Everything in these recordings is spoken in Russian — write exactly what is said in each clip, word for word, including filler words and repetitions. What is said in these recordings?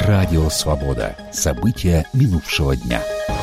Радио «Свобода». События минувшего дня.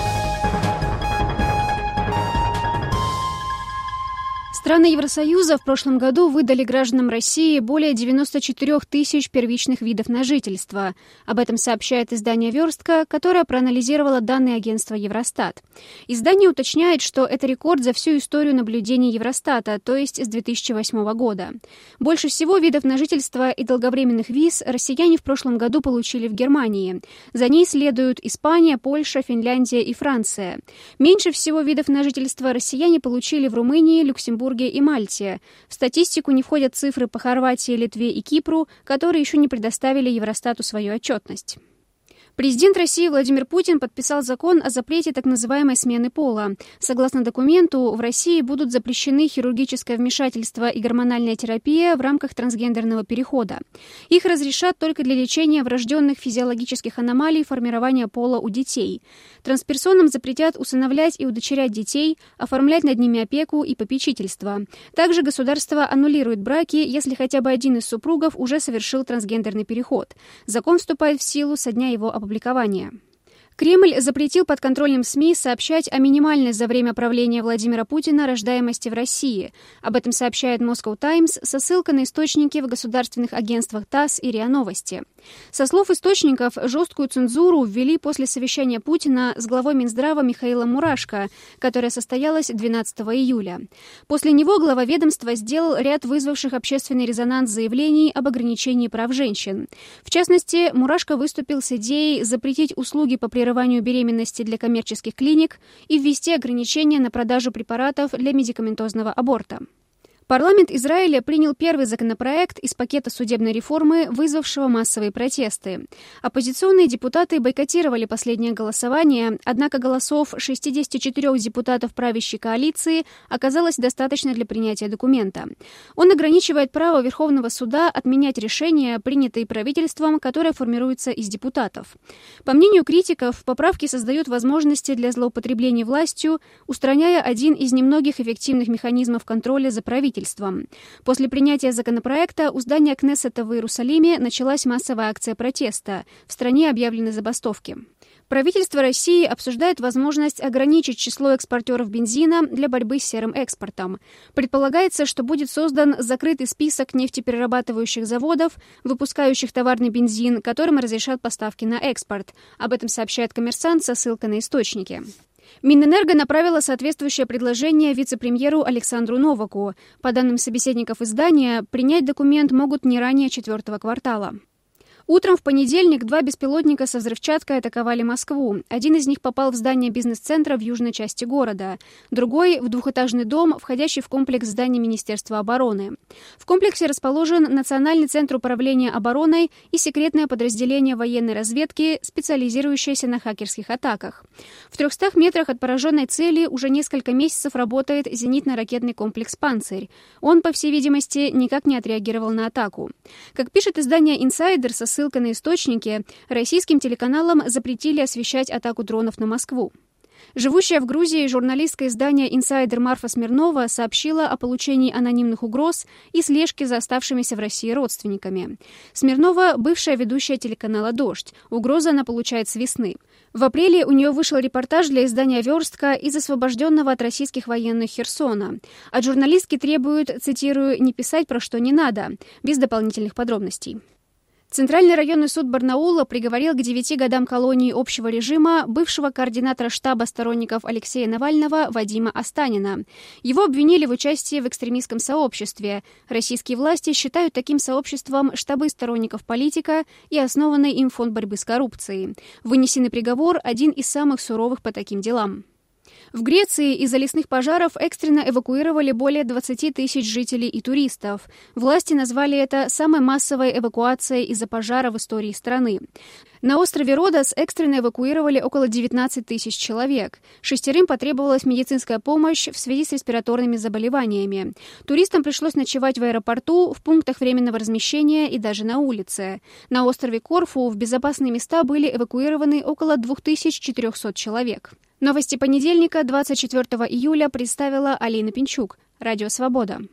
Страны Евросоюза в прошлом году выдали гражданам России более девяноста четырёх тысяч первичных видов на жительство. Об этом сообщает издание «Верстка», которое проанализировало данные агентства Евростат. Издание уточняет, что это рекорд за всю историю наблюдений Евростата, то есть с две тысячи восьмого года. Больше всего видов на жительство и долговременных виз россияне в прошлом году получили в Германии. За ней следуют Испания, Польша, Финляндия и Франция. Меньше всего видов на жительство россияне получили в Румынии, Люксембурге и Мальте. В статистику не входят цифры по Хорватии, Литве и Кипру, которые еще не предоставили Евростату свою отчетность. Президент России Владимир Путин подписал закон о запрете так называемой смены пола. Согласно документу, в России будут запрещены хирургическое вмешательство и гормональная терапия в рамках трансгендерного перехода. Их разрешат только для лечения врожденных физиологических аномалий формирования пола у детей. Трансперсонам запретят усыновлять и удочерять детей, оформлять над ними опеку и попечительство. Также государство аннулирует браки, если хотя бы один из супругов уже совершил трансгендерный переход. Закон вступает в силу со дня его опубликования. Опубликования. Кремль запретил подконтрольным СМИ сообщать о минимальной за время правления Владимира Путина рождаемости в России. Об этом сообщает Moscow Times со ссылкой на источники в государственных агентствах ТАСС и РИА Новости. Со слов источников, жесткую цензуру ввели после совещания Путина с главой Минздрава Михаилом Мурашко, которое состоялось двенадцатого июля. После него глава ведомства сделал ряд вызвавших общественный резонанс заявлений об ограничении прав женщин. В частности, Мурашко выступил с идеей запретить услуги по прерыванию беременности для коммерческих клиник и ввести ограничения на продажу препаратов для медикаментозного аборта. Парламент Израиля принял первый законопроект из пакета судебной реформы, вызвавшего массовые протесты. Оппозиционные депутаты бойкотировали последнее голосование, однако голосов шестидесяти четырёх депутатов правящей коалиции оказалось достаточно для принятия документа. Он ограничивает право Верховного суда отменять решения, принятые правительством, которое формируется из депутатов. По мнению критиков, поправки создают возможности для злоупотребления властью, устраняя один из немногих эффективных механизмов контроля за правительством. После принятия законопроекта у здания Кнессета в Иерусалиме началась массовая акция протеста. В стране объявлены забастовки. Правительство России обсуждает возможность ограничить число экспортеров бензина для борьбы с серым экспортом. Предполагается, что будет создан закрытый список нефтеперерабатывающих заводов, выпускающих товарный бензин, которым разрешат поставки на экспорт. Об этом сообщает «Коммерсант» со ссылкой на источники. Минэнерго направила соответствующее предложение вице-премьеру Александру Новаку. По данным собеседников издания, принять документ могут не ранее четвертого квартала. Утром в понедельник два беспилотника со взрывчаткой атаковали Москву. Один из них попал в здание бизнес-центра в южной части города. Другой — в двухэтажный дом, входящий в комплекс зданий Министерства обороны. В комплексе расположен Национальный центр управления обороной и секретное подразделение военной разведки, специализирующееся на хакерских атаках. В трехстах метрах от пораженной цели уже несколько месяцев работает зенитно-ракетный комплекс «Панцирь». Он, по всей видимости, никак не отреагировал на атаку. Как пишет издание «Инсайдер» со ссылка на источники, российским телеканалам запретили освещать атаку дронов на Москву. Живущая в Грузии журналистка издания «Инсайдер» Марфа Смирнова сообщила о получении анонимных угроз и слежке за оставшимися в России родственниками. Смирнова – бывшая ведущая телеканала «Дождь». Угрозы она получает с весны. В апреле у нее вышел репортаж для издания «Верстка» из освобожденного от российских военных Херсона. От журналистки требуют, цитирую, «не писать про что не надо», без дополнительных подробностей. Центральный районный суд Барнаула приговорил к девяти годам колонии общего режима бывшего координатора штаба сторонников Алексея Навального Вадима Останина. Его обвинили в участии в экстремистском сообществе. Российские власти считают таким сообществом штабы сторонников политика и основанный им фонд борьбы с коррупцией. Вынесенный приговор – один из самых суровых по таким делам. В Греции из-за лесных пожаров экстренно эвакуировали более двадцати тысяч жителей и туристов. Власти назвали это самой массовой эвакуацией из-за пожара в истории страны. На острове Родос экстренно эвакуировали около девятнадцати тысяч человек. Шестерым потребовалась медицинская помощь в связи с респираторными заболеваниями. Туристам пришлось ночевать в аэропорту, в пунктах временного размещения и даже на улице. На острове Корфу в безопасные места были эвакуированы около двух тысяч четырехсот человек. Новости понедельника, двадцать четвёртого июля, представила Алина Пинчук. Радио «Свобода».